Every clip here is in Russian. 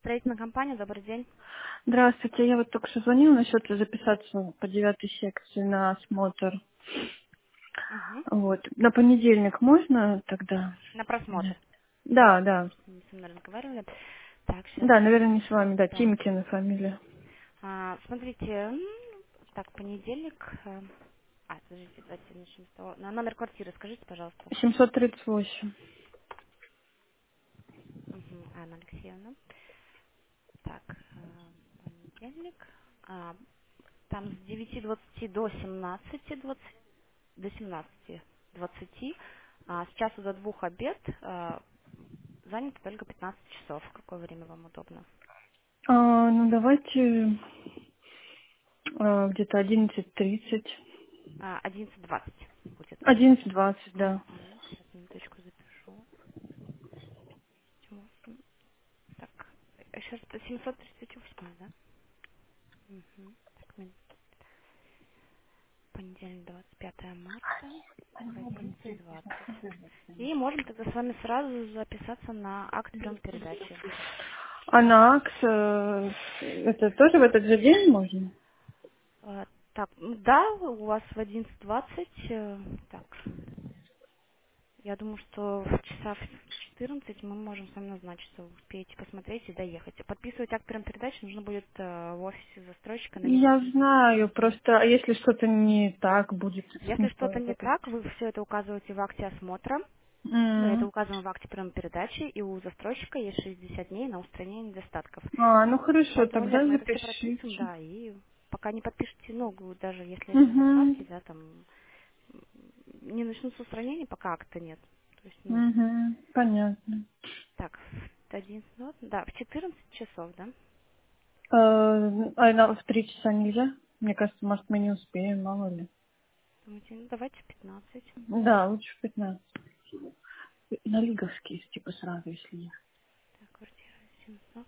Строительная компания, добрый день. Здравствуйте, я вот только что звонила насчет записаться по 9 секции на осмотр. Угу. Вот. На понедельник можно тогда? На просмотр. Да, да. Мы с мной разговаривали. Так, сейчас. Да, наверное, не с вами, да, Да. Тимкина фамилия. Смотрите, так, понедельник. Подождите, давайте начнем с того. На номер квартиры скажите, пожалуйста. 738. Угу. Анна Алексеевна. Так, понедельник. Там с 9:20 до 17:20, до 17:20. С часу до 2 обед. Занято только 15 часов. Какое время вам удобно? Ну, давайте где-то 11:30. 11:20 будет. 11:20, да. Сейчас минуточку запишу. 8. Так, еще раз, 738, да? Так, понедельник, 25 марта, в 11:20. И можем тогда с вами сразу записаться на акт приема передачи. А на АКС, это тоже в этот же день можно? Так, да, у вас в 11:20. Так, я думаю, что в часах в 14 мы можем с вами назначиться. Вы успеете посмотреть и доехать. Подписывать акт передачи нужно будет в офисе застройщика на Я знаю, просто, а если что-то не так будет, Если смысл что-то не это? так, вы все это указываете в акте осмотра. Это указано в акте приема передачи, и у застройщика есть 60 дней на устранение недостатков. Ну хорошо, Поэтому нет, тогда мы это все прописываем, запишите. да, и пока не подпишете, даже если Угу, недостатки, да, там не начнутся устранения, пока акта нет. То есть, понятно. так, в 11, да, в 14 часов, да? В 3 часа нельзя? Мне кажется, может, мы не успеем, мало ли. Думаете, давайте в 15. Да, лучше в 15. На Лиговский, типа, сразу, если я. Так, квартира 700,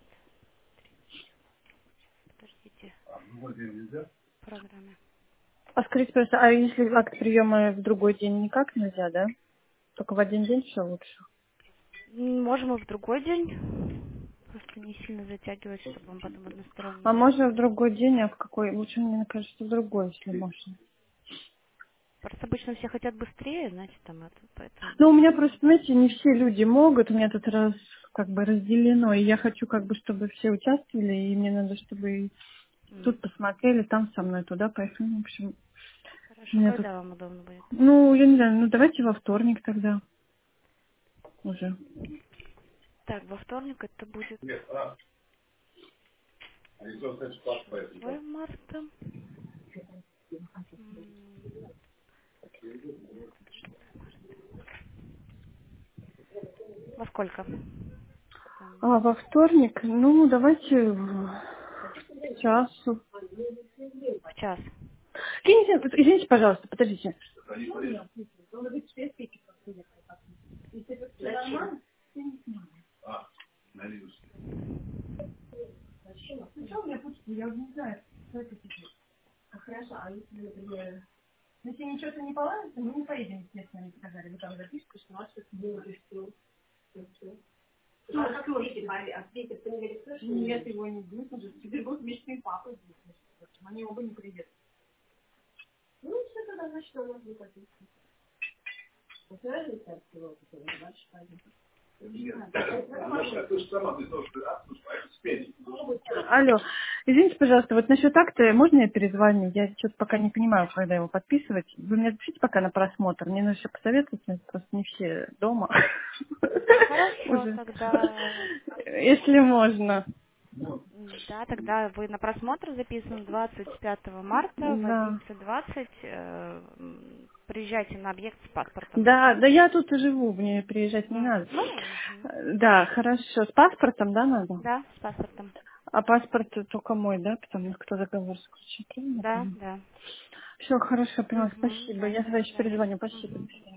подождите, в программе. А скажите, просто, а если акт приема в другой день никак нельзя, да? Только в один день все лучше. Можем и в другой день. Просто не сильно затягивать, чтобы он потом односторонне А не можно в занимался. другой день, а в какой? Лучше, мне кажется, в другой, если можно. Просто обычно все хотят быстрее, знаете, там это, поэтому. Ну, у меня просто, знаете, не все люди могут, у меня тут как бы разделено, и я хочу как бы, чтобы все участвовали, и мне надо, чтобы и М. тут посмотрели, там со мной туда поехали. В общем, у Хорошо, меня тут, когда вам удобно будет? я не знаю, давайте во вторник тогда уже. Так, во вторник это будет 6 марта. М, Во сколько? А во вторник, давайте в часу. В час. Извините, пожалуйста, подождите. Зачем? Сначала у меня почта, я уже не знаю, что это теперь. Хорошо, а если, например, если ничего-то не понравится, мы не поедем, естественно, они сказали. Вы там запишите, что у вас что-то было, и все. Ну, а как можете ответить, ты не говоришь, что нет, его не будет уже. Теперь будут вместе и папа здесь, между прочим. Они оба не приедут. Ну, все тогда, значит, у нас не подписано. Вот реально так всего, который дальше пойдем. Алло, извините, пожалуйста, вот насчет акта, можно я перезвоню? Я что-то пока не понимаю, когда его подписывать. Вы мне запишите пока на просмотр. Мне нужно еще посоветовать, просто не все дома. Хорошо, Уже. тогда Если можно. да, тогда вы на просмотр записан 25 марта в Да. 11:20. Приезжайте на объект с паспортом. Да, да я тут и живу, мне приезжать не надо. Мгм. Да, хорошо. С паспортом, да, надо? Да, с паспортом. А паспорт только мой, да? Потому что кто договор заключил, правильно я Да, понимаю? да. Все, хорошо, поняла, спасибо. Да, Я до тогда еще свидания. перезвоню. Спасибо. До Мгм. свидания.